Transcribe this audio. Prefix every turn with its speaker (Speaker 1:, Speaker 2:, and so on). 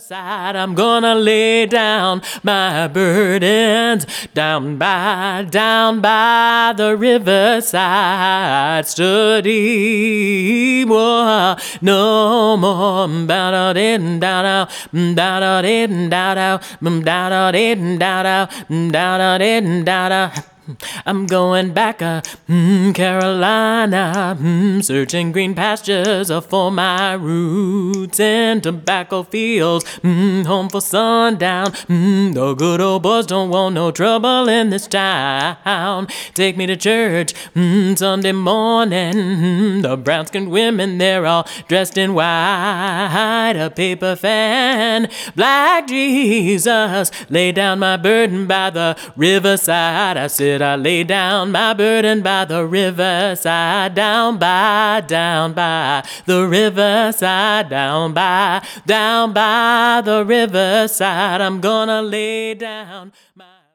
Speaker 1: riverside. I'm gonna lay down my burdens down by the riverside. Study no more. I'm going back, Carolina, searching green pastures for my roots and tobacco fields, home for sundown. The good old boys don't want no trouble in this town. Take me to church Sunday morning. The brown-skinned women, they're all dressed in white. A paper fan, Black Jesus, lay down my burden by the riverside. I said I lay down my burden by the riverside, down by the riverside, down by the riverside. I'm gonna lay down my